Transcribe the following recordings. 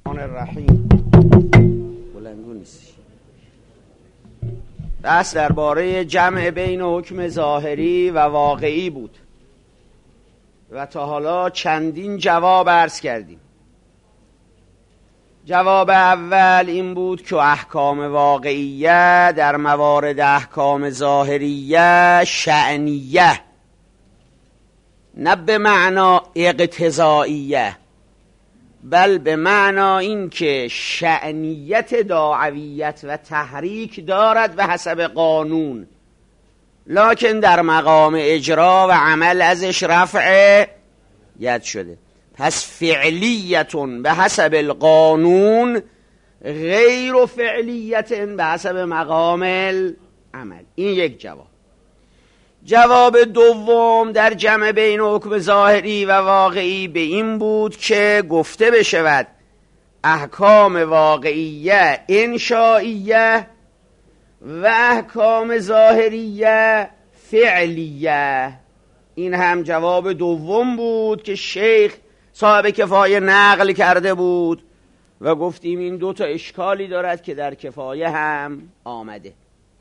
الرحیم. بلندگو نیستی. بحث درباره جمع بین حکم ظاهری و واقعی بود و تا حالا چندین جواب عرض کردیم. جواب اول این بود که احکام واقعیه در موارد احکام ظاهریه شأنیه، نه به معنا اقتضائیه، بل به معنا این که شأنیت دعویت و تحریک دارد و حسب قانون، لکن در مقام اجرا و عمل ازش رفع ید شده. پس فعلیتون به حسب القانون غیر فعلیت به حسب مقام العمل. این یک جواب. جواب دوم در جمع بین حکم ظاهری و واقعی به این بود که گفته بشود احکام واقعیه انشائیه و احکام ظاهریه فعلیه. این هم جواب دوم بود که شیخ صاحب کفایه نقل کرده بود و گفتیم این دو تا اشکالی دارد که در کفایه هم آمده.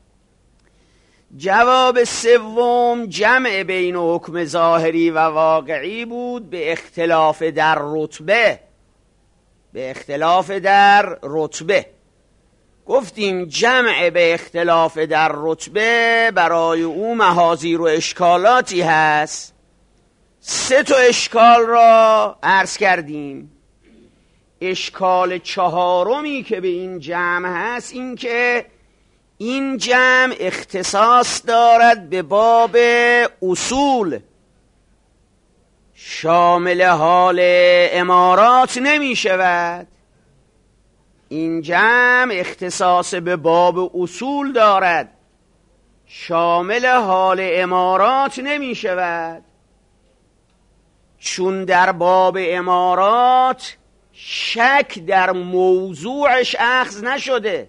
جواب سوم جمع بین حکم ظاهری و واقعی بود به اختلاف در رتبه. به اختلاف در رتبه گفتیم جمع به اختلاف در رتبه برای او محاذیر و اشکالاتی هست. سه تا اشکال را عرض کردیم. اشکال چهارمی که به این جمع هست این که این جمع اختصاص دارد به باب اصول، شامل حال امارات نمی شود. این جمع اختصاص به باب اصول دارد، شامل حال امارات نمی شود، چون در باب امارات شک در موضوعش اخذ نشده.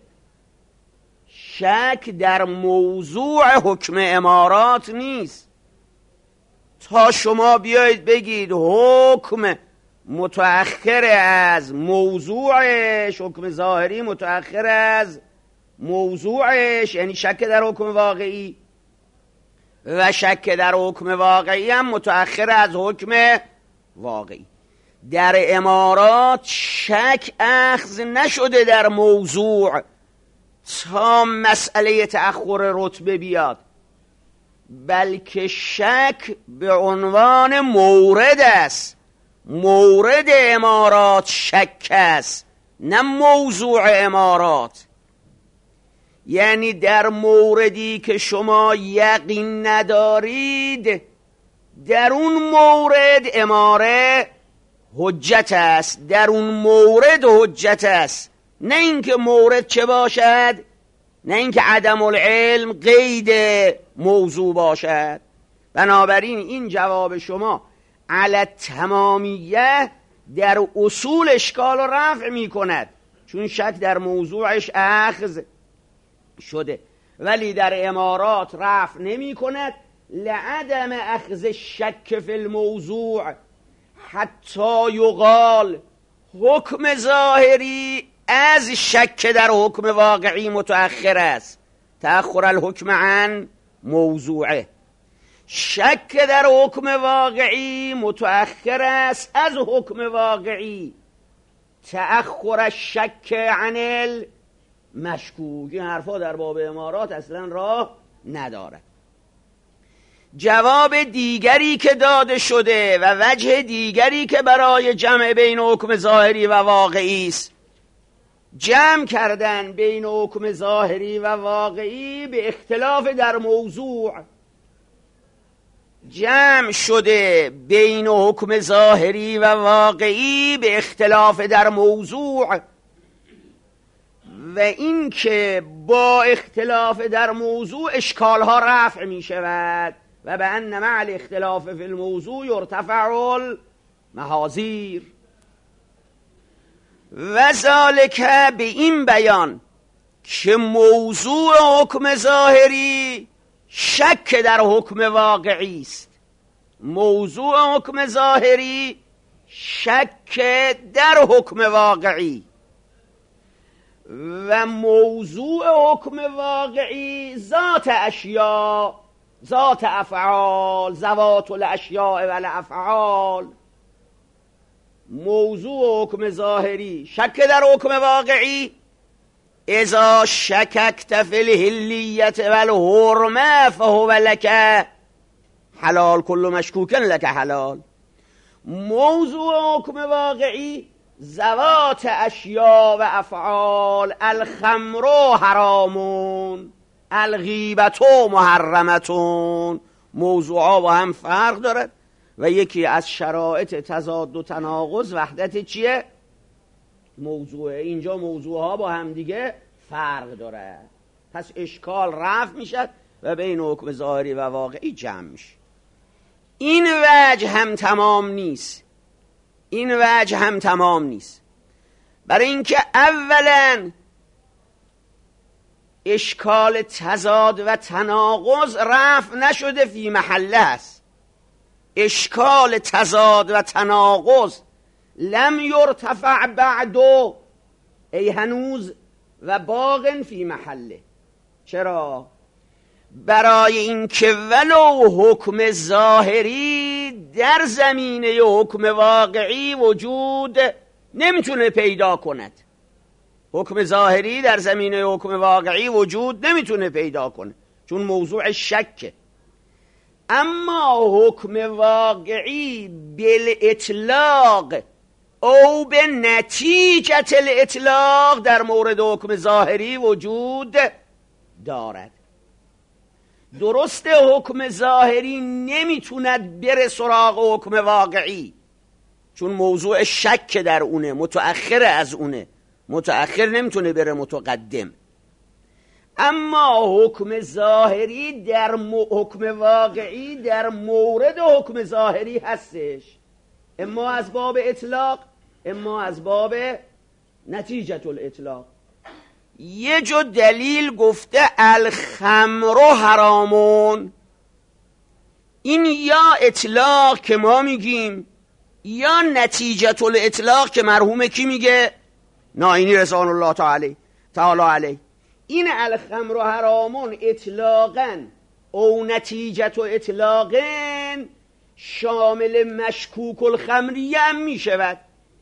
شک در موضوع حکم امارات نیست. تا شما بیایید بگید حکم متأخر از موضوعش، حکم ظاهری متأخر از موضوعش، یعنی شک در حکم واقعی، و شک در حکم واقعی هم متأخر از حکم واقعی. در امارات شک اخذ نشده در موضوع تا مسئله تأخر رتبه بیاد، بلکه شک به عنوان مورد است. مورد امارات شک است، نه موضوع امارات. یعنی در موردی که شما یقین ندارید، در اون مورد اماره حجت است، در اون مورد حجت است، نه اینکه مورد چه باشد، نه اینکه عدم العلم قید موضوع باشد. بنابراین این جواب شما علی تمامیه در اصول اشکال رو رفع می کند، چون شک در موضوعش اخذ شده، ولی در امارات رفع نمی کند لعدم اخذ شک فی الموضوع. حتی یقال حکم ظاهری از شک در حکم واقعی متأخر است، تأخر الحکم عن موضوعه. شک در حکم واقعی متأخر است از حکم واقعی، تأخر الشک عن المشکوک. این حرفا در باب امارات اصلا راه ندارد. جواب دیگری که داده شده و وجه دیگری که برای جمع بین حکم ظاهری و واقعی است، جمع کردن بین حکم ظاهری و واقعی به اختلاف در موضوع. جمع شده بین حکم ظاهری و واقعی به اختلاف در موضوع، و این که با اختلاف در موضوع اشکالها رفع می شود و به ان مع الاختلاف فی الموضوع یرتفع المحاذیر. و ذالک به این بیان که موضوع حکم ظاهری شک در حکم واقعی است. موضوع حکم ظاهری شک در حکم واقعی. و موضوع حکم واقعی ذات اشیا، ذات افعال، ذوات الاشیاء و الافعال. موضوع حکم ظاهری شک در حکم واقعی، اذا شککت فی الحلیت و الحرمه فهو لک حلال، کل مشکوک لک حلال. موضوع حکم واقعی ذوات اشیا و افعال، الخمر حرامون، الغیبت محرمتون. موضوعها با هم فرق دارد و یکی از شرایط تضاد و تناقض وحدت چیه؟ موضوع. اینجا موضوعها با هم دیگه فرق دارد، پس اشکال رفع میشد و بین حکم ظاهری و واقعی جمع میشه. این وجه هم تمام نیست، این وجه هم تمام نیست، برای اینکه اولا اشکال تضاد و تناقض رفع نشده، فی محله است. اشکال تضاد و تناقض لم یرتفع بعدو، ای هنوز و باقٍ فی محله. چرا؟ برای اینکه ولو حکم ظاهری در زمینه حکم واقعی وجود نمیتونه پیدا کند، حکم ظاهری در زمینه حکم واقعی وجود نمیتونه پیدا کنه چون موضوع شکه. اما حکم واقعی بالاطلاق او به نتیجه الاطلاق در مورد حکم ظاهری وجود دارد. درست حکم ظاهری نمیتوند بره سراغ حکم واقعی چون موضوع شک در اونه، متأخر از اونه، متأخر نمیتونه بره متقدم. اما حکم ظاهری در حکم واقعی در مورد حکم ظاهری هستش، اما از باب اطلاق اما از باب نتیجه الاطلاق. یه جو دلیل گفته الخمر حرامون، این یا اطلاق که ما میگیم یا نتیجه الاطلاق که مرحوم کی میگه؟ ناینی رضوان الله تعالی علیه. این الخمر حرامون اطلاقاً او نتیجه اطلاقاً شامل مشکوک الخمریه هم میشود.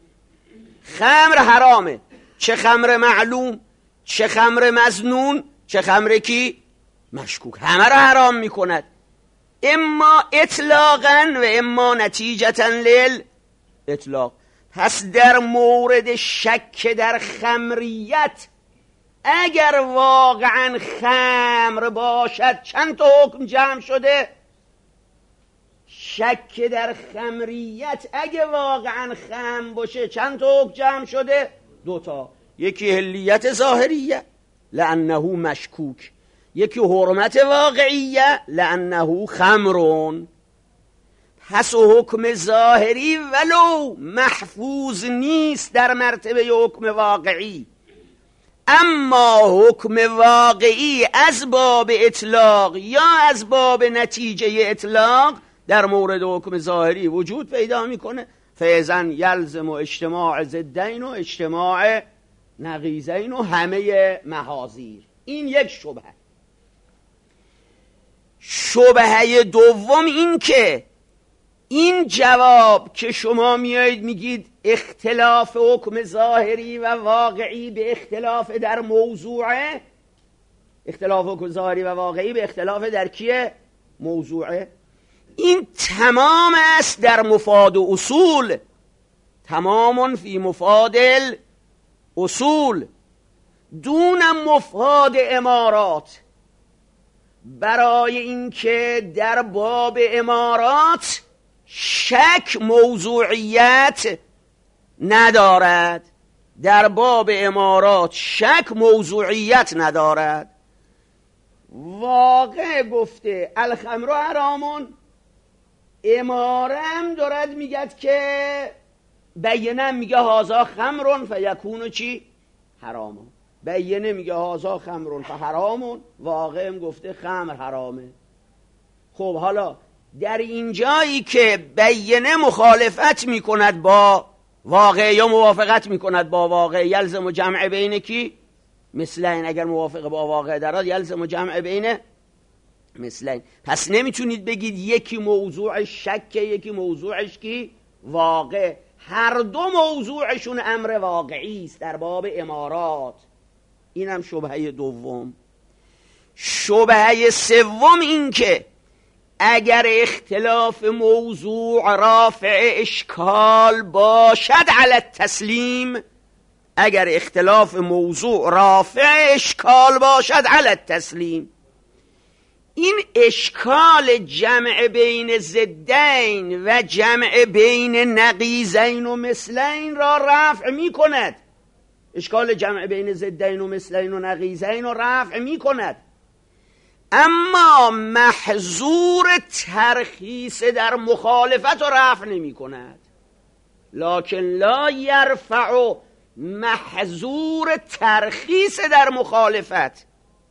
خمر حرامه، چه خمر معلوم، چه خمر مظنون، چه خمر کی؟ مشکوک، همه را حرام میکند، اما اطلاقاً و اما نتیجتاً لیل اطلاق. پس در مورد شک در خمریت اگر واقعاً خمر باشد چند تا حکم جمع شده؟ شک در خمریت اگه واقعاً خمر باشه چند تا حکم جمع شده؟ 2 تا. یکی حلیت ظاهریه لانه مشکوک، یکی حرمت واقعیه لانه خمرون. پس حکم ظاهری ولو محفوظ نیست در مرتبه حکم واقعی، اما حکم واقعی از باب اطلاق یا از باب نتیجه اطلاق در مورد حکم ظاهری وجود پیدا میکنه. فاذن یلزم و اجتماع ضدین و اجتماع نقیضین و همه محاذیر. این یک شبهه. شبهه دوم این که این جواب که شما میایید میگید اختلاف حکم ظاهری و واقعی به اختلاف در موضوعه، اختلاف حکم ظاهری و واقعی به اختلاف در کیه؟ موضوعه. این تمام است در مفاد و اصول، تمام فی مفاد اصول دون مفاد امارات. برای اینکه در باب امارات شک موضوعیت ندارد، در باب امارات شک موضوعیت ندارد. واقع گفته الخمر حرامون، امارم دارد میگد که بینه میگه هازا خمرون فیکونو چی؟ حرامون. بینه میگه هازا خمرون فحرامون، واقعم گفته خمر حرامه. خب حالا در این جایی که بینه مخالفت میکند با واقع یا موافقت میکند با واقع، یلزم و جمع بین کی؟ مثلین اگر موافق با واقع درآد یلزم جمع بین مثلین. پس نمیتونید بگید یکی موضوعش شکه یکی موضوعش کی واقع، هر دو موضوعشون امر واقعی است در باب امارات. اینم شبهه دوم. شبهه سوم این که اگر اختلاف موضوع رافع اشکال باشد علی التسلیم، اگر اختلاف موضوع رافع اشکال باشد علی التسلیم، این اشکال جمع بین ضدین و جمع بین نقیضین و مثلین را رفع می کند. اشکال جمع بین ضدین و مثلین و نقیضین را رفع می کند، اما محظور ترخیص در مخالفت را رفع نمی کند. لکن لا یرفع محظور ترخیص در مخالفت.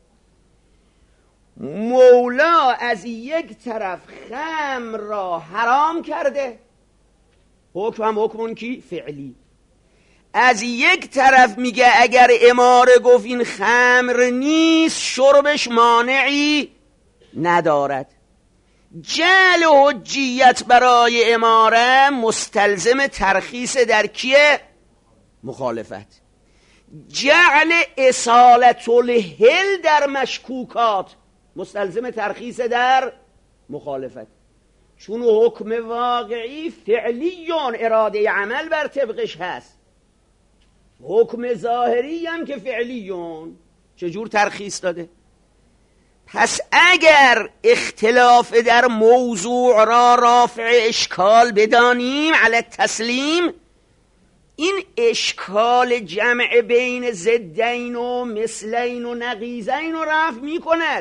مولا از یک طرف خمر را حرام کرده، حکم هم حکمون کی؟ فعلی. از یک طرف میگه اگر اماره گفت این خمر نیست شربش مانعی ندارد. جعل حجیت برای اماره مستلزم ترخیص در کیه؟ مخالفت. جعل اصالت الحل در مشکوکات مستلزم ترخیص در مخالفت، چون حکم واقعی فعلیون اراده عمل بر طبقش هست، حکم ظاهری هم که فعلیون چجور ترخیص داده؟ پس اگر اختلاف در موضوع را رافع اشکال بدانیم علی التسلیم، این اشکال جمع بین ضدین و مثلین و نقیضین رو رفع می کند،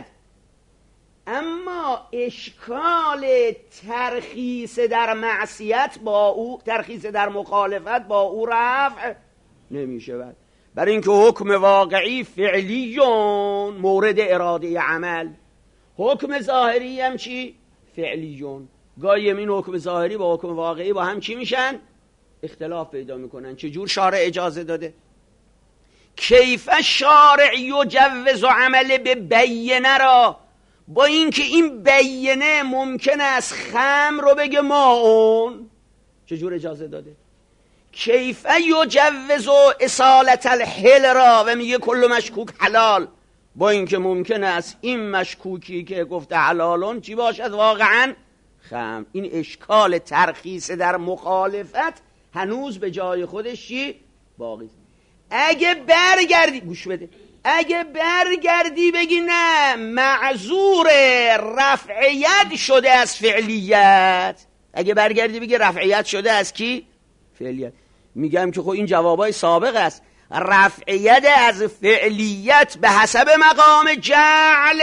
اما اشکال ترخیص در معصیت با او، ترخیص در مخالفت با او رفع نمی شود، برای اینکه حکم واقعی فعلیون مورد اراده عمل، حکم ظاهری هم چی؟ فعلیون. گاهی این حکم ظاهری با حکم واقعی با هم چی میشن؟ اختلاف پیدا میکنن. چجور شارع اجازه داده؟ کیف شارع یجوز عمل به بینه را، با اینکه این بینه ممکن است خمر رو بگه ماون، چجور اجازه داده؟ کیف یجوز اصالت الحل را و میگه کل مشکوک حلال، با اینکه ممکن است این مشکوکی که گفته حلالون چی باشد واقعا خمر. این اشکال ترخیص در مخالفت هنوز به جای خودش چی باقی. اگه برگردی گوش بده، اگه برگردی بگی نه معذور رفعیت شده از فعلیت، اگه برگردی بگی رفعیت شده از کی؟ فعلیت. میگم که خب این جوابای سابق است. رفعیت از فعلیت به حسب مقام جعل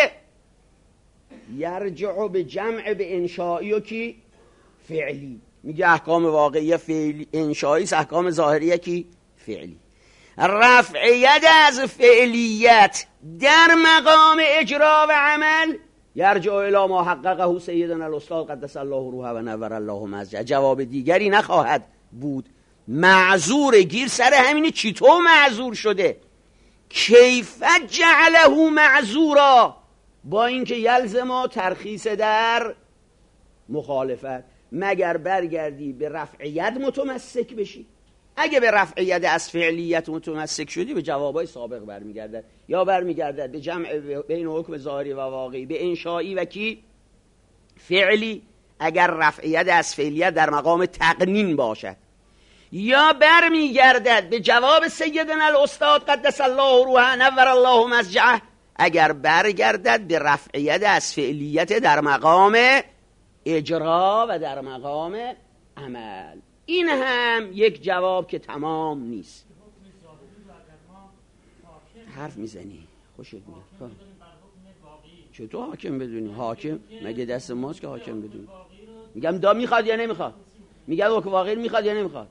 یرجع به جمع به انشایی و کی؟ فعلی. میگه احکام واقعی فعلی انشایی، احکام ظاهریه کی؟ فعلی. رفعیت از فعلیت در مقام اجرا و عمل یرجع الی ما حققه سیدنا الاستاد قدس الله روحه و نور الله مزجه. جواب دیگری نخواهد بود. معذور گیر سر همینه چطور معذور شده؟ کیف جعله معذورا، با اینکه یلزم ترخیص در مخالفت، مگر برگردی به رفعیت متمسک بشی. اگه به رفعیت از فعلیت متمسک شدی به جوابای سابق برمیگردد، یا برمیگردد به جمع بین حکم ظاهری و واقعی به انشایی و کی؟ فعلی، اگر رفعیت از فعلیت در مقام تقنین باشد، یا برمیگردد به جواب سیدنا الاستاد قدس الله روحه نور الله مزجعه، اگر برگردد به رفعیت از فعلیت در مقام اجرا و در مقام عمل. این هم یک جواب که تمام نیست. حرف میزنی خوشت میاد. چطور حاکم بدونی؟ حاکم مگه دست ماست که حاکم بدونی؟ میگم دا میخواد یا نمیخواد؟ میگه حکم واقعی میخواد یا نمیخواد؟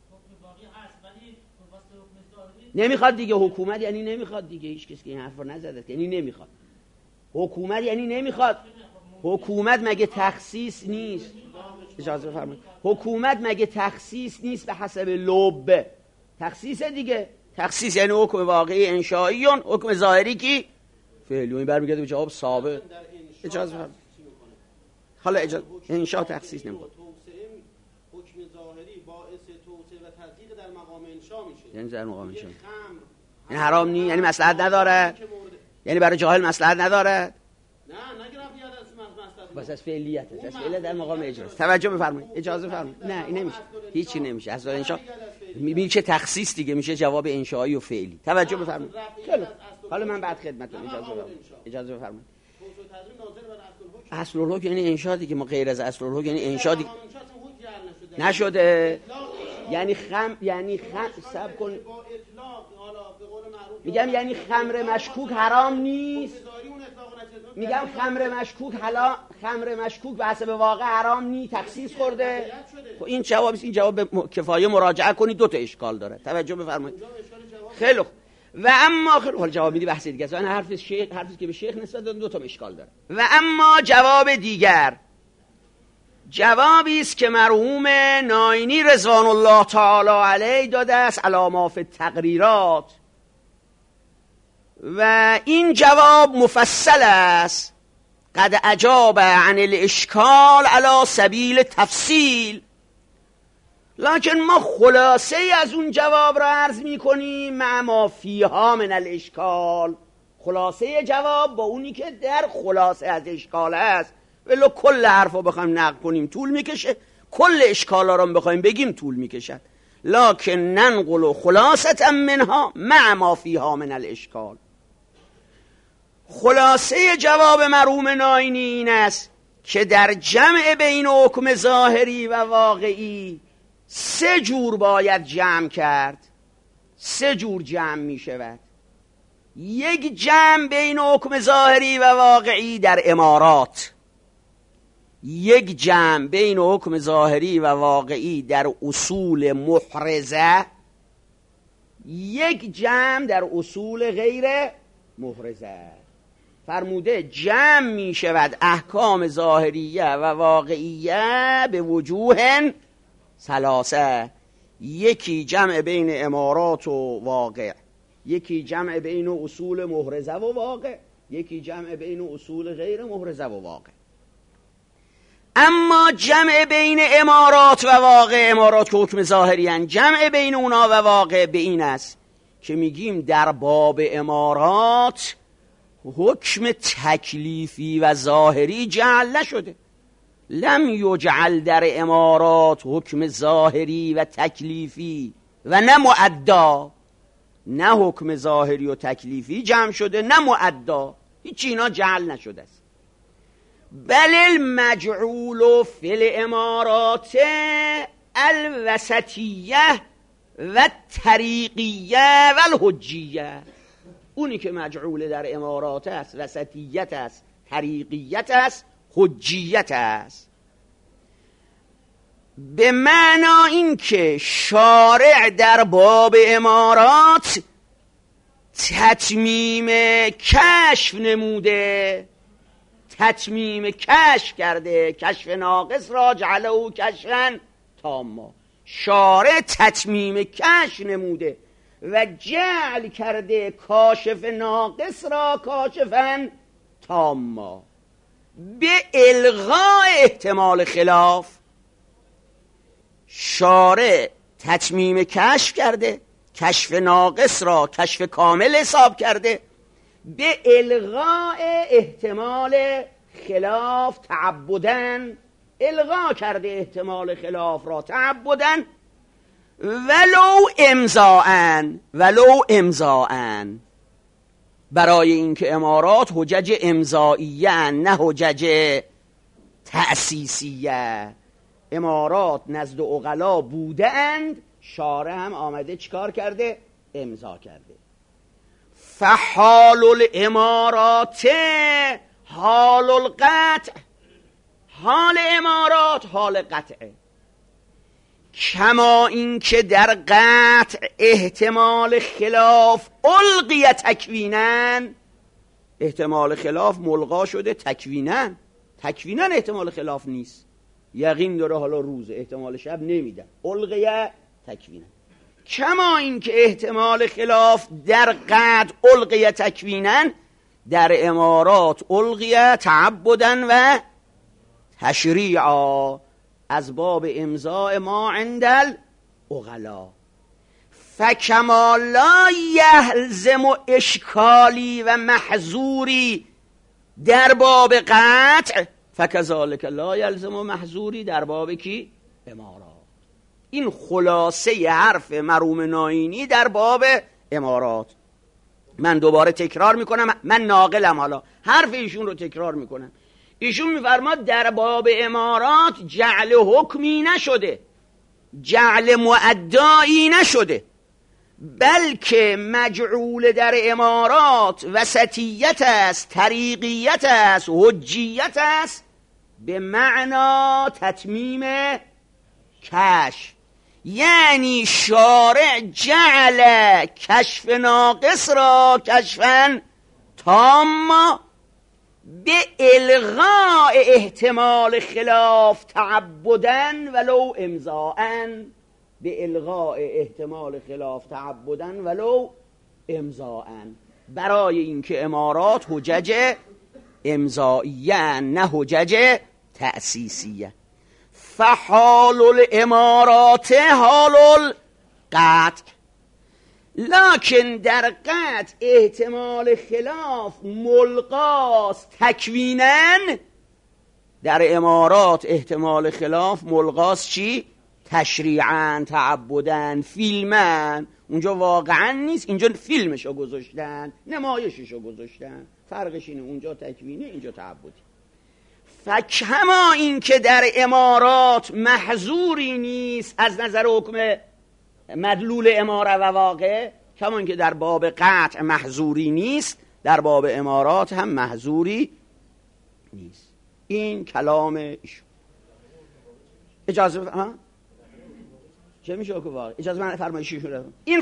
نمیخواد دیگه. حکومت یعنی نمیخواد دیگه. هیچ کسی که این حرف رو نزده یعنی نمیخواد. حکومت یعنی نمیخواد. حکومت مگه تخصیص نیست؟ اجازه بفرمایید. حکومت مگه تخصیص نیست به حسب لب؟ تخصیص دیگه. تخصیص یعنی حکم واقعی انشایی، حکم ظاهری کی فعلی. این برمیگرده به جواب سابق. اجازه بفرمایید. حالا اجازه انشاء تخصیص نمیکنه. حکم ظاهری باعث توسعه و تضییق در مقام انشاء میشه. یعنی در مقام انشاء این حرام نی، یعنی مصلحت نداره، یعنی برای جاهل مصلحت نداره. نه نگرفت یاد از مصلحت بس از فعلیت است، از فعلیت در مقام اجراست. توجه بفرمایید، اجازه بفرمایید. نه این نمیشه، هیچی نمیشه. از انشاء میشه تخصیص دیگه، میشه جواب انشایی و فعلی. توجه بفرمایید. خیلی حالا من بعد خدمتتون اجازه بفرمایید. اصل الحکم یعنی انشاء دیگه، ما غیر از اصل الحکم یعنی انشاء دیگه نشده. یعنی سب کن، میگم یعنی خمر مشکوک حرام نیست. میگم خمر مشکوک به حسب واقع حرام نیست، تخصیص خورده. خب این جواب است. این جواب کفایه مراجعه کنید، دو تا اشکال داره. توجه بفرمایید. خیلی خوب. و اما حالا جواب میدی بحث دیگه است. این حرفی که به شیخ نسبت دادن دو تا اشکال داره. و اما جواب دیگر، جوابی است که مرحوم ناینی رضوان الله تعالی علیه داده است علی ما فی التقریرات، و این جواب مفصل است. قد اجاب عن الاشکال علی سبیل تفصیل، لکن ما خلاصه از اون جواب را عرض می کنیم مع ما فیها من الاشکال. خلاصه جواب با اونی که در خلاصه از اشکال است. ولو کل حرف رو بخوایم نقل کنیم طول میکشه، کل اشکال ها رو بخوایم بگیم طول میکشد. لکن ننقل خلاصة منها مع ما فیها من الاشکال. خلاصه جواب مرحوم ناینی این است که در جمع بین حکم ظاهری و واقعی 3 جور باید جمع کرد. 3 جور جمع می شود. یک جمع بین حکم ظاهری و واقعی در امارات، یک جمع بین حکم ظاهری و واقعی در اصول محرزه، یک جمع در اصول غیر محرزه. فرموده جمع می شود احکام ظاهریه و واقعیه به وجوه ثلاثه. یکی جمع بین امارات و واقع، یکی جمع بین اصول محرزه و واقع، یکی جمع بین اصول غیر محرزه و واقع. اما جمع بین امارات و واقع، امارات که حکم ظاهری هستند، جمع بین اونا و واقع به این است که میگیم در باب امارات حکم تکلیفی و ظاهری جعل نشده. لم یجعل در امارات حکم ظاهری و تکلیفی و نه مؤدا، نه حکم ظاهری و تکلیفی جمع شده، نه مؤدا، هیچ اینا جعل نشده است. بل المجعول فی الامارات الوسطیه و الطریقیه و الحجیه. اونی که مجعول در امارات است وسطیت است، طریقیت است، حجیت است. به معنا این که شارع در باب امارات تتمیم کشف نموده، تتمیم کشف کرده، کشف ناقص را جعله کشفاً تاما. شارع تتمیم کشف نموده و جعل کرده کاشف ناقص را کاشفاً تاما، به الغاء احتمال خلاف. شارع تتمیم کشف کرده، کشف ناقص را کشف کامل حساب کرده، به الغاء احتمال خلاف تعبدن، الغا کرده احتمال خلاف را تعبدن، ولو امضاءن، برای اینکه امارات حجج امضائیه نه حجج تأسیسیه. امارات نزد عقلا بوده اند، شارع هم آمده چیکار کرده؟ امضا کرده. فحال الامارات حال القطع، حال امارات حال قطعه. کما این که در قطع احتمال خلاف القی تکوینن، احتمال خلاف ملغا شده تکوینن. تکوینن احتمال خلاف نیست، یقین داره حالا روز احتمال شب نمیدن، القی تکوینن. کما این که احتمال خلاف در قطع القیه تکویناً، در امارات القیه تعبداً و تشریعا، از باب امضاء ما عند العقلا. فکما لا یلزم اشکالی و محظوری در باب قطع، فکذالک لا یلزم محظوری در باب کی؟ امارات. این خلاصه حرف مرحوم ناینی در باب امارات. من دوباره تکرار میکنم، من ناقلم، حالا حرف ایشون رو تکرار میکنم. ایشون میفرماد در باب امارات جعل حکمی نشده، جعل معدایی نشده، بلکه مجعول در امارات وسطیت است، طریقیت است، حجیت است، به معنا تتمیم کشف. یعنی شارع جعل کشف ناقص را کشفاً تاما به الغاء احتمال خلاف تعبداً ولو امضاءً، به الغاء احتمال خلاف تعبداً ولو امضاءً، برای اینکه امارات حجج امضائیه نه حجج تأسیسیه. فحال الامارات حال القطع، لکن در قطع احتمال خلاف ملغاست تکویناً، در امارات احتمال خلاف ملغاست چی؟ تشریعاً، تعبداً، فیلماً. اونجا واقعاً نیست، اینجا فیلمشو گذاشتن، نمایششو گذاشتن، فرقش اینه، اونجا تکوینه اینجا تعبدی. فکما این که در امارات محظوری نیست از نظر حکم مدلول اماره و واقع، کما این که در باب قطع محظوری نیست، در باب امارات هم محظوری نیست. این کلام ایشون. اجازه ها؟ چه میشه که واقع؟ اجازه من فرمایش ایشون رو. این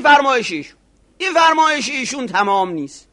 فرمایش ایشون تمام نیست.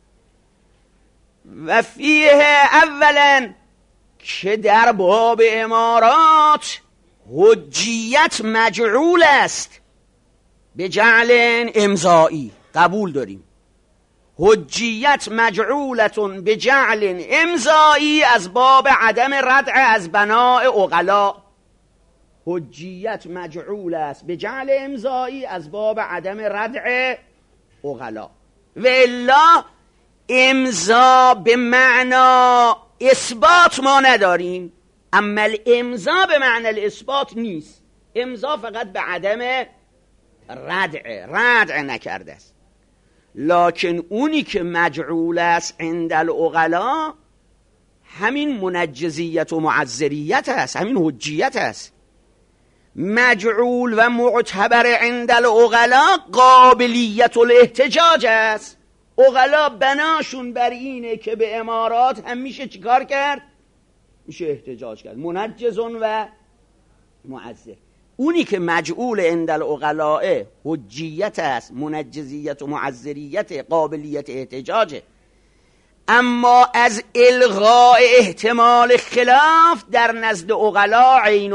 و فیه اولا که در باب امارات حجیت مجعول است به جعل امضایی، قبول داریم. حجیت مجعولتون به جعل امضایی از باب عدم ردع از بناء عقلا. حجیت مجعول است به جعل امضایی از باب عدم ردع عقلا. و الا امضا به معنا اثبات ما نداریم، اما امضا به معنی اثبات نیست. امضا فقط به عدم ردع نکرده است. لکن اونی که مجعول است عند العقلا همین منجزیت و معذریت است، همین حجیت است. مجعول و معتبر عند العقلا قابلیت الاحتجاج است. عقلا بناشون بر اینه که به امارات هم میشه چیکار کرد؟ میشه احتجاج کرد. منجزون و معذر. اونی که مجعول عند العقلاء حجیت است، منجزیت و معذریت، قابلیت احتجاجه. اما از الغاء احتمال خلاف در نزد عقلا عین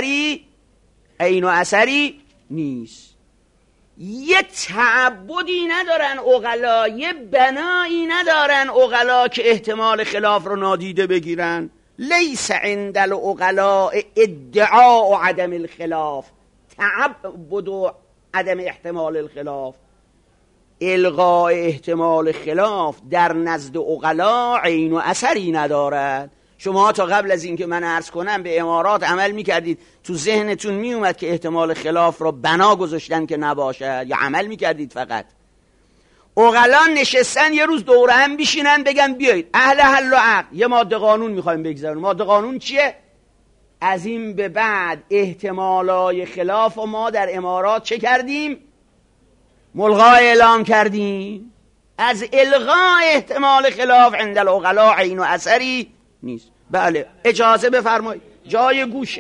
و اثری نیست. یه تعبدی ندارن عقلا، یه بنایی ندارن عقلا که احتمال خلاف رو نادیده بگیرن. لیس عند العقلاء ادعاء عدم الخلاف، تعبد و عدم احتمال الخلاف. الغاء احتمال خلاف در نزد عقلا عین و اثری ندارد. شما تا قبل از این که من عرض کنم به امارات عمل میکردید، تو ذهنتون میومد که احتمال خلاف را بنا گذاشتن که نباشد، یا عمل میکردید فقط؟ عقلا نشستن یه روز دوره هم بشینن بگن بیایید اهل حل و عقد یه ماده قانون میخوایم بگذاریم. ماده قانون چیه؟ از این به بعد احتمالای خلاف و ما در امارات چه کردیم؟ ملغا اعلام کردیم. از الغاء احتمال خلاف عند العقلا عین و اثری نیست. بله اجازه بفرمایید. جای گوش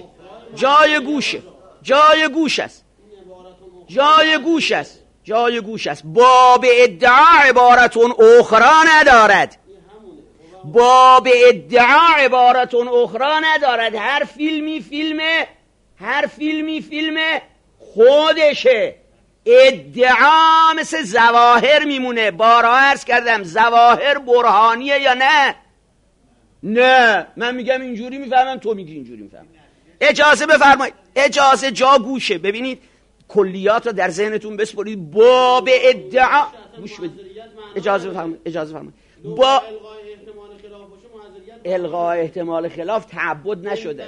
است. باب ادعا عبارتون اخرى ندارد. هر فیلمی فیلم خودشه. ادعا مثل ظواهر میمونه. بارها عرض کردم ظواهر برهانیه یا نه؟ نه، من میگم اینجوری میفهمم، تو میگی اینجوری میفهمم. اجازه بفرمایید، اجازه جا گوشه. ببینید کلیات رو در ذهنتون بسپرید. باب ادعا گوش بدید، اجازه بفرمایید، اجازه بفرمایید. با الغای احتمال خلاف تعبد نشده،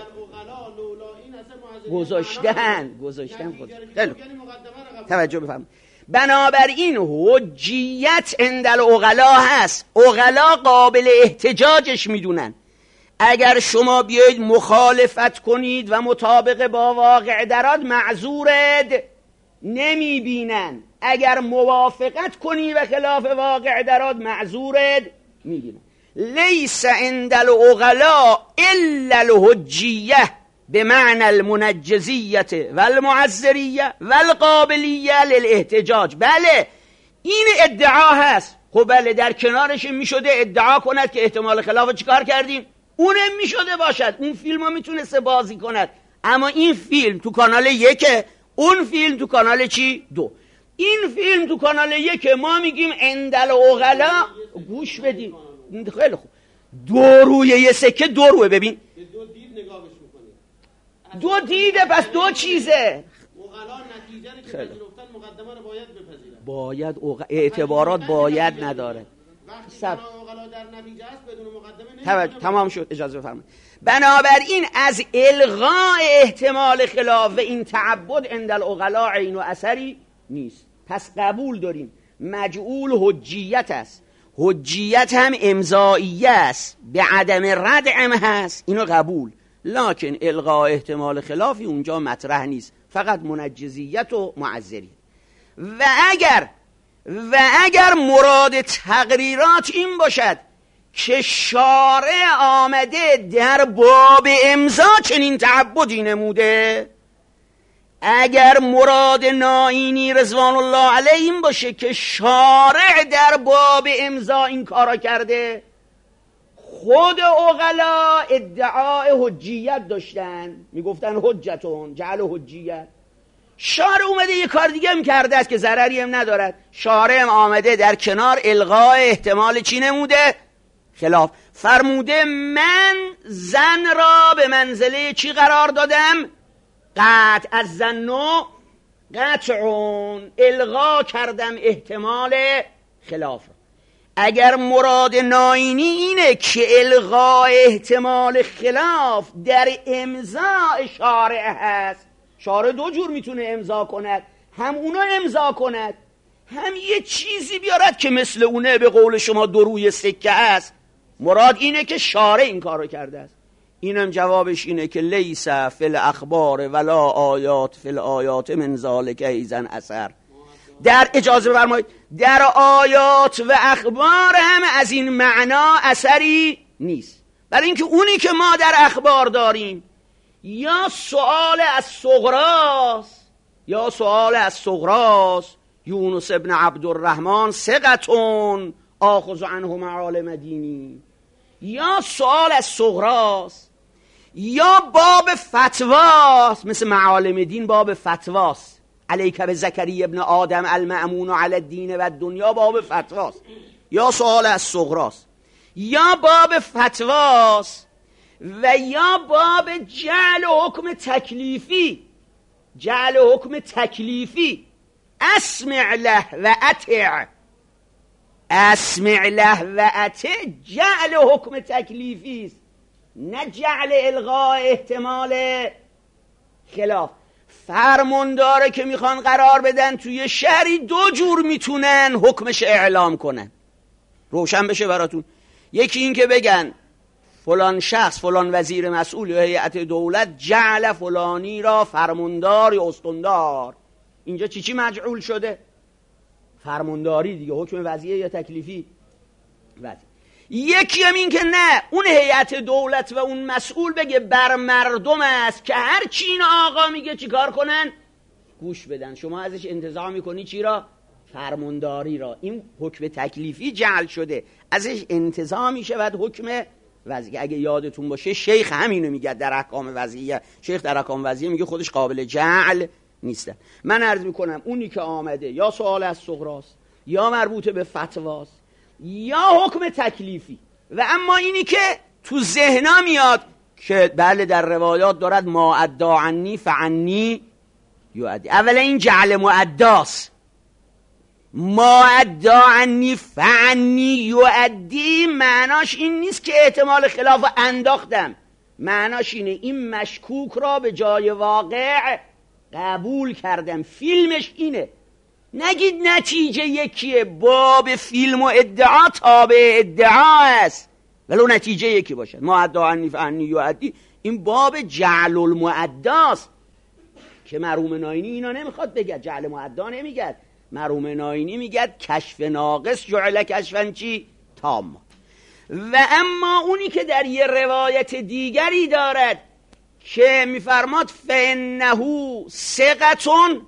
گذاشتن خیلی توجه بفرمایید. بنابراین حجیت عند العقلا هست، عقلا قابل احتجاجش میدونن. اگر شما بیایید مخالفت کنید و مطابق با واقع دراد، معذورت نمیبینن. اگر موافقت کنی و خلاف واقع دراد، معذورت میبینن. لیس عند العقلا الا الحجیه بمعنى المنجزیه و المعذریه و القابلیه للاحتجاج. بله این ادعا هست. خب بله، در کنارش میشده ادعا کند که احتمال خلاف چیکار کردیم، اونم میشده باشد، اون فیلم ها میتونسته بازی کند. اما این فیلم تو کانال 1، اون فیلم تو کانال چی؟ 2. این فیلم تو کانال 1 ما میگیم عند العقلا. گوش بدیم خیلی خوب. دو روی یه سکه دو روی. ببین دو دید نگاهش میکنیم، دو دیده، پس دو چیزه. عقلا نتیجه رو که پذیرفتن مقدمه رو باید بپذیرن. باید اعتبارات باید نداره. وقتی عقلا در نتیجه است بدون مقدمه تمام شد، اجازه بفرمایید. بنابراین از الغاء احتمال خلاف و این تعبد عند العقلا عین و اثری نیست. پس قبول داریم مجعول حجیت است، حجیت هم امضاییه است، به عدم ردعم هست، اینو قبول. لکن الغاء احتمال خلافی اونجا مطرح نیست، فقط منجزیت و معذری. و اگر مراد تقریرات این باشد که شارع آمده در باب امضا چنین تعبدی نموده، اگر مراد نائینی رضوان الله علیه این باشه که شارع در باب امضا این کارا کرده، خود عقلا ادعای حجیت داشتن، میگفتن حجتون جعل حجیت. شارع اومده یه کار دیگه هم کرده است که ضرری هم ندارد. شارع هم آمده در کنار الغای احتمال چی نموده؟ خلاف. فرموده من زن را به منزله چی قرار دادم؟ قطع. از زنو قطعون، الغا کردم احتمال خلاف. اگر مراد نائینی اینه که الغای احتمال خلاف در امضاء شارع هست، شارع دو جور میتونه امضا کند، هم اونا امضا کند، هم یه چیزی بیارد که مثل اونه، به قول شما دو روی سکه است. مراد اینه که شارع این کارو کرده است. اینم جوابش اینه که لیس فی الاخبار ولا آیات فی الآیات من ذالک ایزن اثر. در اجازه بفرمایید، در آیات و اخبار هم از این معنا اثری نیست. برای اینکه اونی که ما در اخبار داریم یا سؤال از صغراست، یونس ابن عبدالرحمن ثقتون آخذ عنه معالم دینی، یا سؤال از صغراست، یا باب فتواست، مثل معالم دین باب فتواست، علیک به زکریا ابن آدم المأمون علی الدین و الدنیا باب فتواست، یا سؤال از صغراست، یا باب فتواست، و یا باب جعل حکم تکلیفی، اسمع له و اطع، جعل حکم تکلیفی است، نه جعل الغاء احتمال خلاف. فرمانداره که میخوان قرار بدن توی شهری دو جور میتونن حکمش اعلام کنن. روشن بشه براتون. یکی این که بگن فلان شخص، فلان وزیر مسئول یا هیئت دولت جعل فلانی را فرماندار یا استاندار. اینجا چی مجعول شده؟ فرمانداری دیگه، حکم وضعیه یا تکلیفی وضعیه. یکی هم این که نه، اون هیئت دولت و اون مسئول بگه بر مردم است که هر چی این آقا میگه چی کار کنن؟ گوش بدن. شما ازش انتظار میکنی چی را؟ فرمانداری را. این حکم تکلیفی جعل شده، ازش انتظار میشود حکم وضعیه. اگه یادتون باشه شیخ همینو میگه در احکام وضعیه. شیخ در احکام وضعیه میگه خودش قابل جعل نیستن. من عرض میکنم اونی که آمده یا سوال از صغراست یا مربوط به فتواست یا حکم تکلیفی، و اما اینی که تو ذهنا میاد که بله در روایات دارد ما ادعا عنی فعنی یؤدی. اولا این جعل مؤداست. ما ادعا عنی فعنی یؤدی معناش این نیست که احتمال خلاف انداختم، معناش اینه این مشکوک را به جای واقع قبول کردم. فیلمش اینه. نگید نتیجه یکیه، باب فیلم و ادعا تابع ادعا است ولو نتیجه یکی باشد. ما ادعا عنی فعنی یؤدی این باب جعل المؤداست که مرحوم ناینی اینا نمیخواد بگه، جعل مؤدا نمیگه. مرحوم ناینی میگه کشف ناقص جعل کشفن چی؟ تام. و اما اونی که در یه روایت دیگری دارد که میفرماد فانه ثقة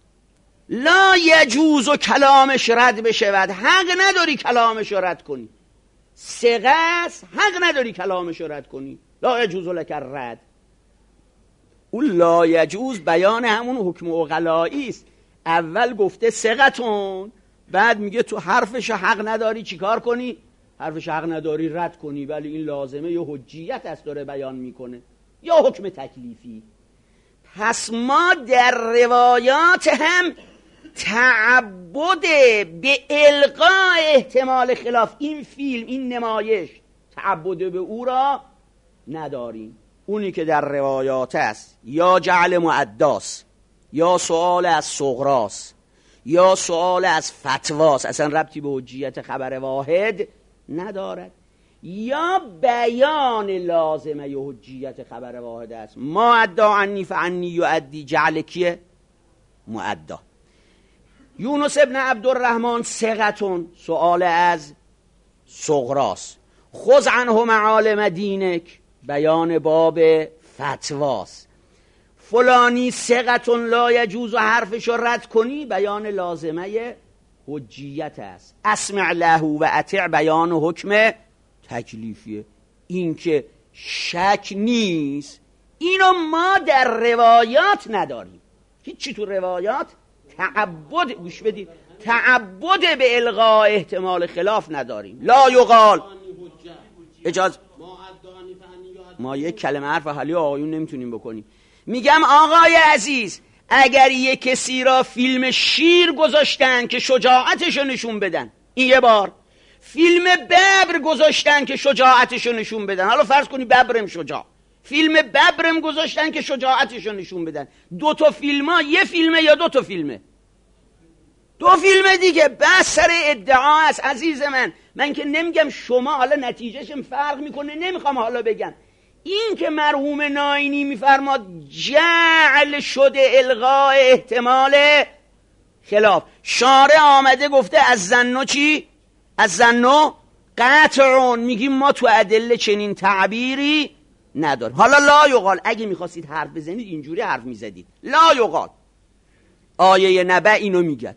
لا یجوز کلامش رد بشود، حق نداری کلامش رد کنی. ثقه است، حق نداری کلامش رد کنی. لا یجوز لک الرد. اون لا یجوز بیان همون حکم عقلایی است. اول گفته ثقة، بعد میگه تو حرفش حق نداری چیکار کنی؟ حرفش حق نداری رد کنی. ولی این لازمه یا حجیت است داره بیان میکنه یا حکم تکلیفی. پس ما در روایات هم تعبد به القاء احتمال خلاف، این فیلم این نمایش تعبد به او را نداریم. اونی که در روایات است یا جعل مؤداست یا سؤال از صغراست یا سؤال از فتواست، اصلا ربطی به حجیت خبر واحد ندارد، یا بیان لازمه ی حجیت خبر واحد است. ما ادعا عنی فعنی یؤدی جعل کیه؟ مؤدا. یونس ابن عبدالرحمن ثقة، سؤال از صغراست. خذ عنه معالم دینک، بیان باب فتواست. فلانی ثقة لا یجوز و حرفش رد کنی، بیان لازمه حجیت است. اسمع له و اطع، بیان حکم تکلیفیه. این که شک نیست، اینو ما در روایات نداریم. هیچی تو روایات تعبد، گوش بدید، تعبد به الغاء احتمال خلاف نداریم. لا یقال اجازه ما یک کلمه حرف حلی آقایون نمیتونیم بکنیم. میگم آقای عزیز، اگر یک کسی را فیلم شیر گذاشتن که شجاعتشو نشون بدن، این یه بار. فیلم ببر گذاشتن که شجاعتشو نشون بدن، حالا فرض کنی ببرم شجاع، فیلم ببرم گذاشتن که شجاعتشو نشون بدن. دو تا فیلم ها، یه فیلمه یا دو تا فیلمه؟ دو فیلم دیگه. بس سر ادعا است عزیز من که نمیگم شما، حالا نتیجهشم فرق میکنه، نمیخوام حالا بگم. این که مرحوم ناینی میفرماد جعل شده الغاء احتمال خلاف، شارع آمده گفته از زنو چی؟ از زنو قطعون. میگیم ما تو ادله چنین تعبیری نداریم. حالا لا یقال، اگه میخواستید حرف بزنید اینجوری حرف میزدید. لا یقال، آیه نبأ اینو میگه.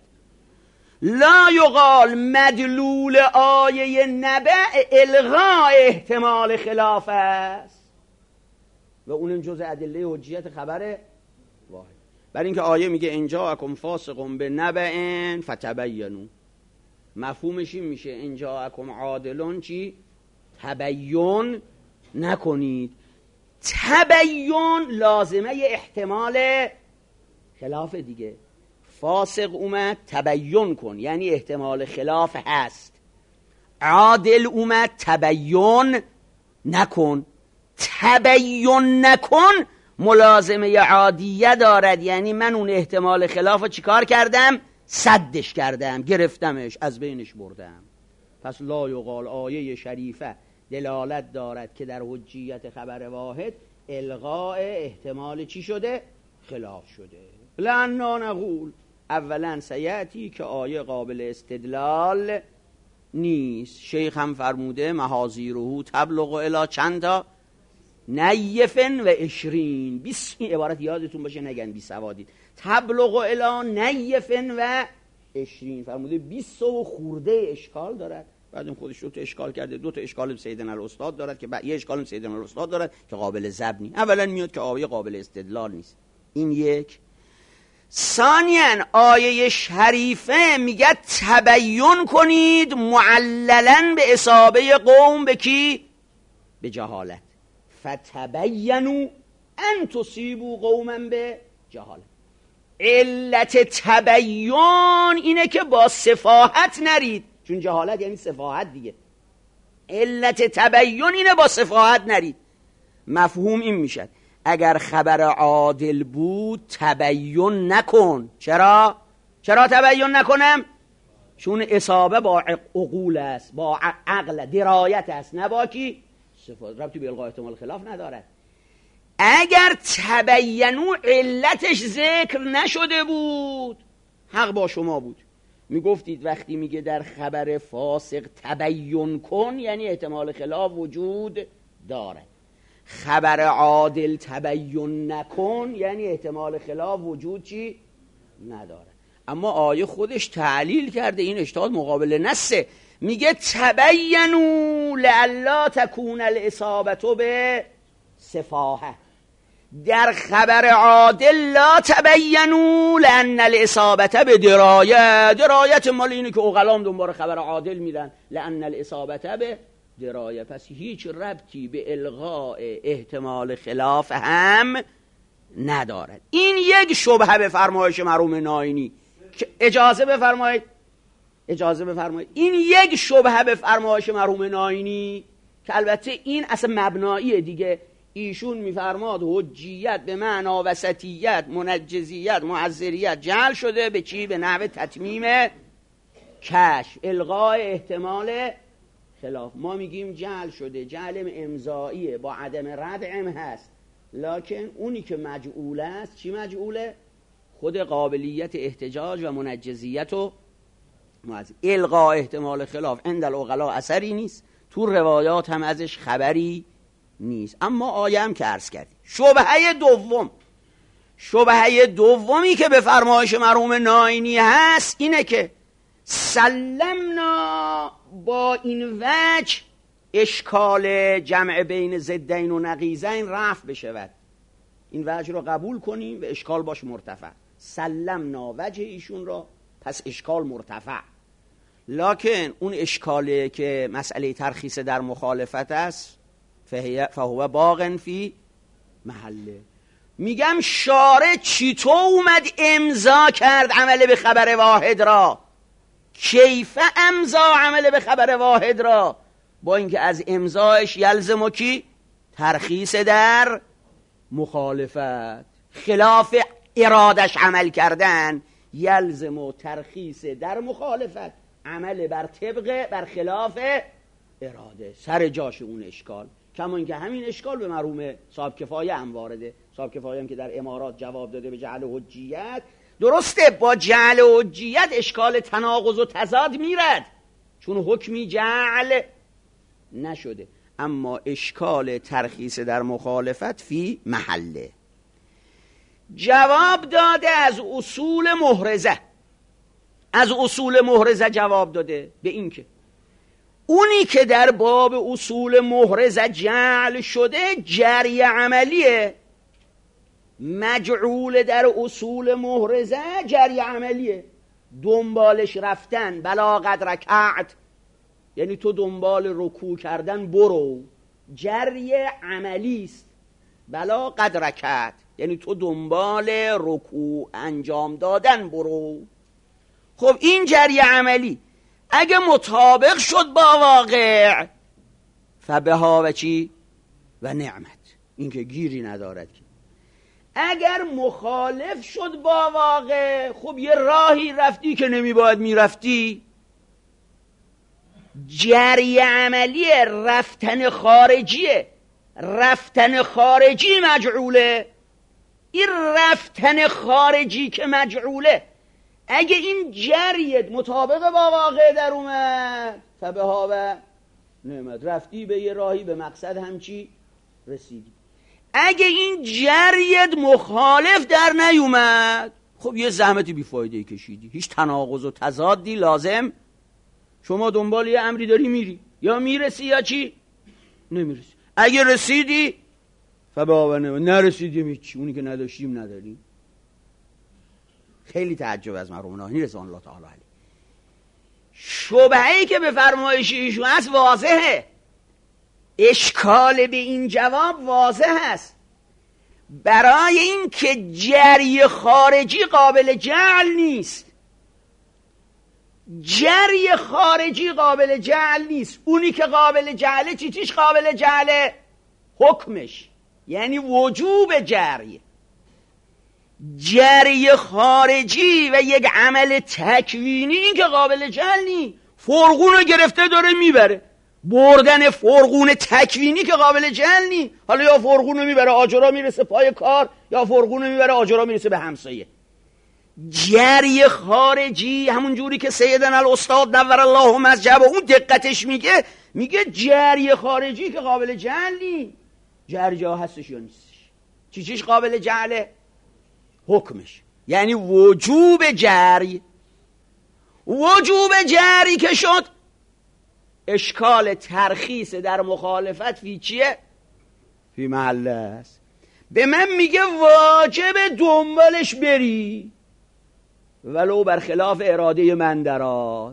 لا یقال مدلول آیه نبأ الغاء احتمال خلاف است و اونم جزء ادله حجیت خبر واحد. برای اینکه آیه میگه ان جاءکم فاسق بنبأ فتبینوا، مفهومش این میشه ان جاءکم عادل چی؟ تبیین نکنید. تبیین لازمه احتمال خلاف دیگه. فاسق اومد تبیین کن، یعنی احتمال خلاف هست. عادل اومد تبیین نکن. تبیین نکن ملازمه عادیه دارد، یعنی من اون احتمال خلاف رو چیکار کردم؟ سدش کردم، گرفتمش، از بینش بردم. پس لا یقال آیه شریفه دلالت دارد که در حجیت خبر واحد الغاء احتمال چی شده؟ خلاف شده. لأننا نقول اولا سیأتی که آیه قابل استدلال نیست. شیخ هم فرموده محاذیره تبلغ الی چند تا؟ نیفن و 20. 20 این عبارت یادتون باشه، نگن بی سوادید. تبلغ الی نیفن و 20 فرموده 20 و خورده اشکال دارد. بعدم خودش دو تا اشکال کرده، دو تا اشکال سیدنا الاستاد دارد که یه اشکال سیدنا الاستاد دارد که قابل ضبط نیست. اولا میاد که آیه قابل استدلال نیست، این یک. ثانیاً آیه شریفه میگه تبیین کنید معللاً به اصابه قوم به کی؟ به جهالت. فتبینوا ان تصیبوا قوما به جهالت. علت تبیین اینه که با سفاهت نرید، چون جهالت یعنی سفاهت دیگه. علت تبیین اینه با سفاهت نرید. مفهوم این میشد اگر خبر عادل بود تبیین نکن. چرا تبیین نکنم؟ چون اصابه با عقول است، با عقل، درایت است، نه با کی؟ صفات. ربطی به الغاء احتمال خلاف ندارد. اگر تبینو علتش ذکر نشده بود حق با شما بود، میگفتید وقتی میگه در خبر فاسق تبیین کن یعنی احتمال خلاف وجود داره، خبر عادل تبیین نکن یعنی احتمال خلاف وجود چی؟ نداره. اما آیه خودش تعلیل کرده، این اجتهاد مقابل نصه، میگه تبینوا لئلا تکون الاصابه به سفاهه. در خبر عادل لا تبینوا لان الاصابه به درایت مال اینه که عقلام دنبال خبر عادل میرن، لان الاصابه به درایه. پس هیچ ربطی به الغاء احتمال خلاف هم ندارد. این یک شبهه به فرمایش مرحوم ناینی. اجازه بفرمایید این یک شبهه به فرمایش مرحوم ناینی که البته این اصلا مبناییه دیگه. ایشون میفرماد حجیت به معنا وسطیت، منجزیت، معذریت جعل شده به چی؟ به نحو تتمیم کشف، الغاء احتمال خلاف. ما میگیم جعل شده، جعل امضاییه، با عدم ردعم هست، لکن اونی که مجعول است چی مجعوله؟ خود قابلیت احتجاج و منجزیت و الغاء احتمال خلاف عند العقلاء اثری نیست، تو روایات هم ازش خبری نیست. اما آیه هم که عرض کردیم. شبهه دومی که به فرمایش مرحوم ناینی هست اینه که سلمنا با این وجه اشکال جمع بین ضدین و نقیضین رفع بشود، این وجه رو قبول کنیم و اشکال باش مرتفع. سلمنا وجه ایشون را، پس اشکال مرتفع. لکن اون اشکاله که مسئله ترخیص در مخالفت است فهو باغ فی محله. میگم شارع چطور اومد امضا کرد عمل به خبر واحد را؟ کیف امضا عمل به خبر واحد را؟ با اینکه از امضاش یلزم و کی؟ ترخیص در مخالفت. خلاف ارادش عمل کردن یلزم و ترخیص در مخالفت، عمل بر طبق بر خلاف اراده. سر جاش اون اشکال. کما اینکه همین اشکال به مرحوم صاحب کفایه هم وارده. صاحب کفایه هم که در امارات جواب داده به جعل حجیت، درسته با جعل حجیت اشکال تناقض و تضاد میرد چون حکمی جعل نشده، اما اشکال ترخیص در مخالفت فی محله. جواب داده از اصول محرزه جواب داده به این که اونی که در باب اصول محرزه جعل شده جری عملیه، مجعول در اصول محرزه جری عملیه، دنبالش رفتن. بلا قد رکعت یعنی تو دنبال رکوع کردن برو، جری عملی است. بلا قد رکعت یعنی تو دنبال رکوع انجام دادن برو. خب این جری عملی اگه مطابق شد با واقع فبها و چی؟ و نعمت، این که گیری ندارد. اگر مخالف شد با واقع، خب یه راهی رفتی که نمی باید می رفتی. جری عملی رفتن خارجی مجعوله. این رفتن خارجی که مجعوله اگه این جریت مطابق با واقع در اومد فبها و نعمت، رفتی به یه راهی به مقصد همچی رسیدی. اگه این جریت مخالف در نیومد خب یه زحمتی بیفایده‌ای کشیدی، هیچ تناقض و تضادی لازم. شما دنبال یه امری داری میری، یا میرسی یا چی؟ نمیرسی. اگه رسیدی فبها و نعمت، نرسیدیم هیچی، اونی که نداشتیم نداریم. خیلی تعجب از مرحوم ناینی رضوان الله تعالی علیه. شبهه‌ای که به فرمایش ایشون هست واضحه، اشکال به این جواب واضح است. برای این که جری خارجی قابل جعل نیست، جری خارجی قابل جعل نیست. اونی که قابل جعله چیش قابل جعله؟ حکمش، یعنی وجوب جری. جری خارجی و یک عمل تکوینی این که قابل جعل نیست. فرقون رو گرفته داره میبره، بردن فرقون تکوینی که قابل جعل نیست. حالا یا فرقون رو میبره آجرا میرسه پای کار، یا فرقون رو میبره آجرا میرسه به همسایه. جری خارجی همون جوری که سیدنا الاستاد نور الله مسجده اون دقتش میگه جری خارجی که قابل جعل نیست. جری جا هستش یا نیستش؟ چیش قابل جعله؟ حکمش، یعنی وجوب جری. وجوب جری که شد، اشکال ترخیص در مخالفت فی چیه؟ فی محله است. به من میگه واجب دنبالش بری ولو برخلاف اراده من درات.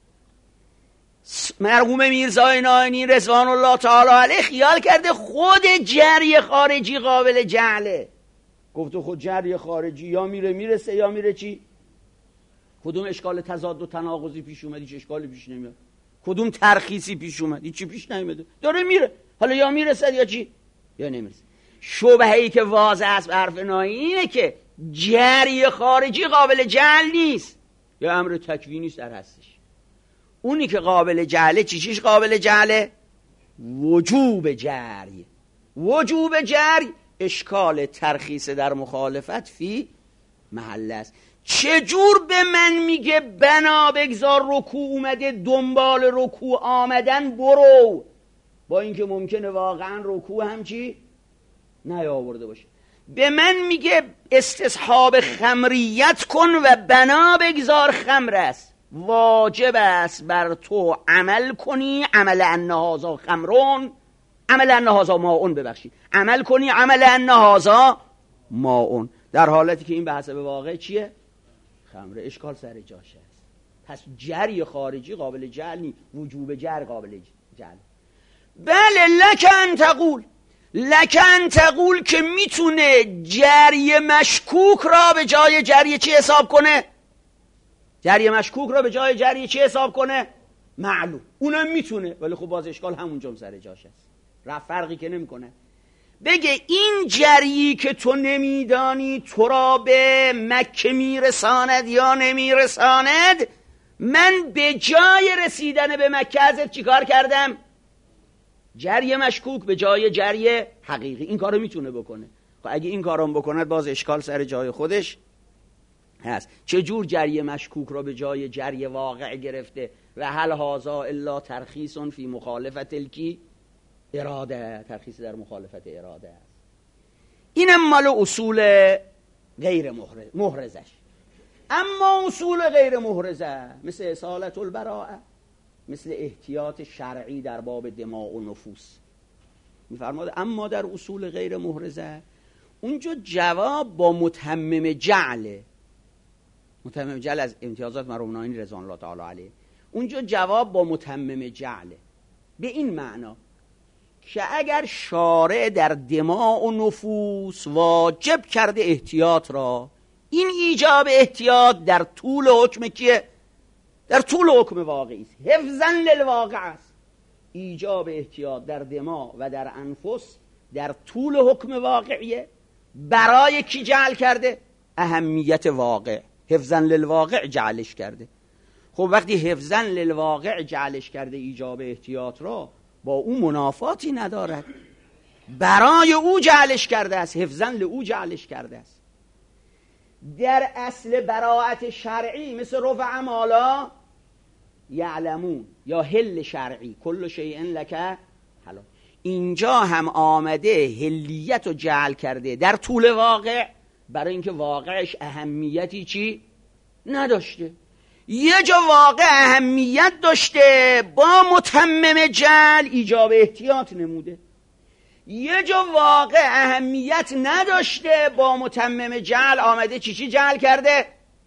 مرحوم میرزای ناینی رضوان الله تعالی علیه خیال کرده خود جری خارجی قابل جعله. گفته خود جری خارجی یا میرسه یا میره چی؟ کدوم اشکال تضاد و تناقضی پیش اومد؟ هیچ اشکالی پیش نمیاد. کدوم ترخیصی پیش اومد؟ هیچی پیش نمیاد، داره میره. حالا یا میرسه یا چی؟ یا نمیرسه. شبهه‌ای که واضح است به حرف ناینی اینه که جری خارجی قابل جعل نیست، یا امر تکوینی است در هستش. اونی که قابل جعله چیش قابل جعله؟ وجوب جری. وجوب جری اشکال ترخیص در مخالفت فی محله است. چجور به من میگه بنا بگذار رکوع اومده دنبال رکوع آمدن برو، با اینکه ممکنه واقعا رکوع هم چی نیاورده باشه. به من میگه استصحاب خمریت کن و بنا بگذار خمر است، واجب است بر تو عمل کنی عمل ان هذا خمرون، عمل ان هذا ماء، ببخشید عمل کنی عمل ان هذا ماء، در حالتی که این به حسب واقع چیه؟ خمره. اشکال سر جاش است. پس جری خارجی قابل جعل نی، وجوب جر قابل جعل. بله لکن تقول که میتونه جری مشکوک را به جای جری چی حساب کنه؟ جری مشکوک را به جای جری چی حساب کنه؟ معلوم. اونم میتونه، ولی خب باز اشکال همونجا سر جاش است. فرقی که نمیکنه. بگه این جری که تو نمیدانی تو را به مکه میرساند یا نمیرساند، من به جای رسیدن به مکه ازت چیکار کردم؟ جری مشکوک به جای جری حقیقی. این کارو میتونه بکنه. خب اگه این کارو بکنه باز اشکال سر جای خودش هست. چجور جری مشکوک را به جای جری واقع گرفته و هل هذا الا ترخیص فی مخالفت الکی اراده، ترخیص در مخالفت اراده است. اینم مال اصول غیر محرزش. اما اصول غیر محرزه مثل اصالت البراءه، مثل احتیاط شرعی در باب دماء و نفوس میفرماد. اما در اصول غیر محرزه اونجا جواب با متمم جعله. متمم جعل از امتیازات مرحوم ناینی رضوان الله تعالی علیه. اونجا جواب با متمم جعله به این معنا که اگر شارع در دماء و نفوس واجب کرده احتیاط را، این ایجاب احتیاط در طول حکم کیه؟ در طول حکم واقعی است، حفظاً للواقع است. ایجاب احتیاط در دماء و در انفس در طول حکم واقعیه. برای کی جعل کرده؟ اهمیت واقع، حفظاً للواقع جعلش کرده. خب وقتی حفظاً للواقع جعلش کرده ایجاب احتیاط را، با او منافاتی ندارد، برای او جعلش کرده است، حفظاً لو جعلش کرده است. در اصل براءت شرعی مثل رفع ما لا یعلمون یا حل شرعی کل شیء لک حلال، اینجا هم آمده حلیت رو جعل کرده در طول واقع برای اینکه واقعش اهمیتی چی نداشته. یه جا واقع اهمیت داشته با متمم جعل ایجاب احتیاط نموده، یه جا واقع اهمیت نداشته با متمم جعل آمده چی جعل کرده؟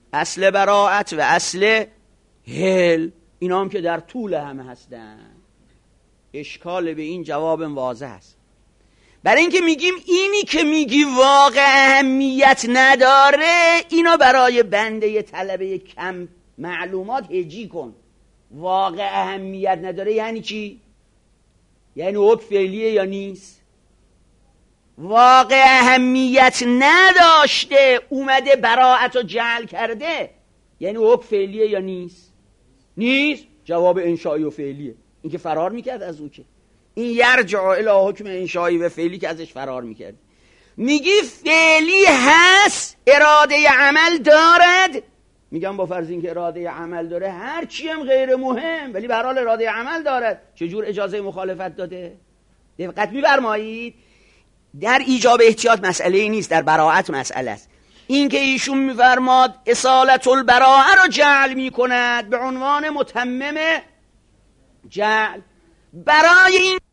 اصل براعت و اصل هل، اینا هم که در طول همه هستن. اشکال به این جواب واضح است. برای اینکه میگیم اینی که میگی واقع اهمیت نداره، اینا برای بنده طلبه کم معلومات هجی کن. واقع اهمیت نداره یعنی چی؟ یعنی حکم فعلیه یا نیست؟ واقع اهمیت نداشته اومده براعت رو جعل کرده، یعنی حکم فعلیه یا نیست؟ نیست. جواب انشایی و فعلیه. این که فرار میکرد از او، که این یرجع الی حکم انشایی و فعلی که ازش فرار میکرد. میگی فعلی هست، اراده عمل دارد. میگم با فرض این که اراده عمل داره، هر چی هم غیر مهم ولی به هر حال اراده عمل دارد. چجور اجازه مخالفت داده؟ دقت می‌فرمایید. در ایجاب احتیاط مسئله ای نیست، در براعت مسئله است. این که ایشون می‌فرماد اصالت البراءه را جعل می‌کند به عنوان متمم جعل، برای این